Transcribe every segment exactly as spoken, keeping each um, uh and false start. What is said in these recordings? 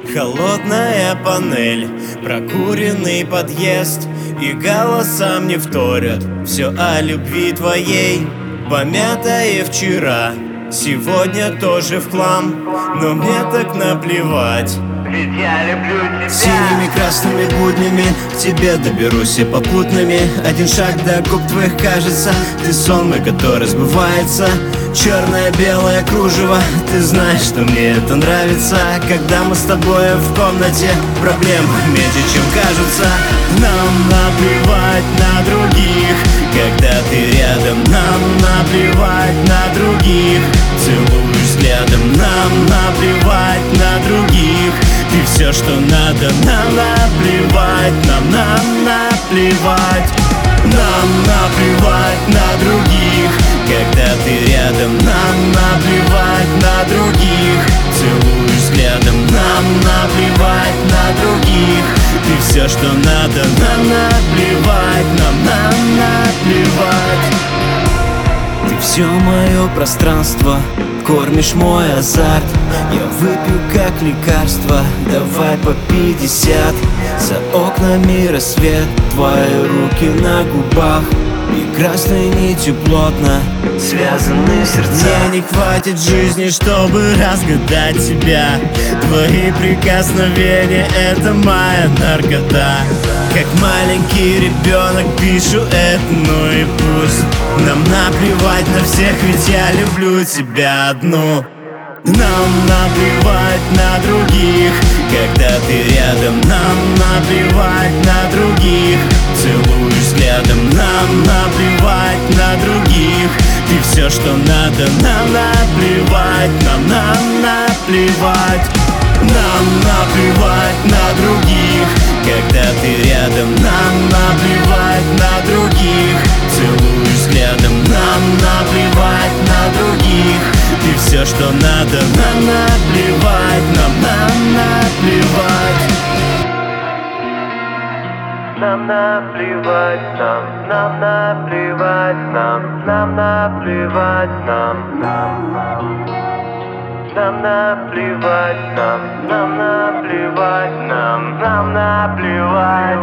Холодная панель, прокуренный подъезд, и голосам не вторят. Все о любви твоей, помятое вчера, сегодня тоже в хлам, но мне так наплевать. Ведь я люблю тебя. Синими красными буднями к тебе доберусь и попутными. Один шаг до губ твоих, кажется, ты сон мой, который сбывается. Черное-белое кружево, ты знаешь, что мне это нравится. Когда мы с тобой в комнате, проблемы меньше, чем кажутся. Нам наплевать на других, когда ты рядом. Нам наплевать на других, целую взглядом. Нам наплевать на других, ты все, что надо. Нам наплевать, нам, нам наплевать. Нам наплевать на других, когда ты рядом. Нам наплевать на других, целую взглядом. Нам наплевать на других, ты все, что надо. Нам наплевать, нам, нам наплевать. Ты все мое пространство, кормишь мой азарт. Я выпью как лекарство, давай по пятьдесят. За окнами рассвет, твои руки на губах, и красной нитью плотно связаны сердца. Мне не хватит жизни, чтобы разгадать тебя. Твои прикосновения — это моя наркота. Как маленький ребенок пишу это, ну и пусть. Нам наплевать на всех, ведь я люблю тебя одну. Нам наплевать на других, когда ты рядом. Нам наплевать на других, целую взглядом. Нам наплевать на других, ты все, что надо. Нам наплевать, нам, нам наплевать. Нам наплевать на других, когда ты рядом. Нам наплевать на других, целую взглядом. Нам наплевать на других, ты все, что надо. Нам наплевать, нам, нам наплевать. Нам наплевать, нам, нам наплевать, нам, нам наплевать, нам, нам, нам наплевать, нам, нам наплевать, нам, нам наплевать.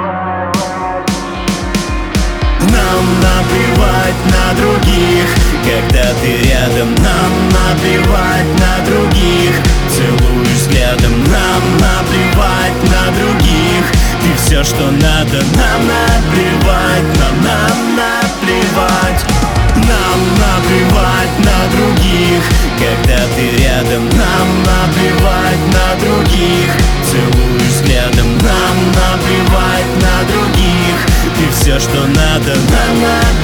Нам наплевать на других, когда ты рядом. Нам наплевать на других, целую взглядом. Нам наплевать на других, ты все, что надо. Нам наплевать, нам, нам наплевать. Нам наплевать на других, когда ты рядом. Нам наплевать на других, целую взглядом. Нам наплевать на других, ты все, что надо. Нам наплевать.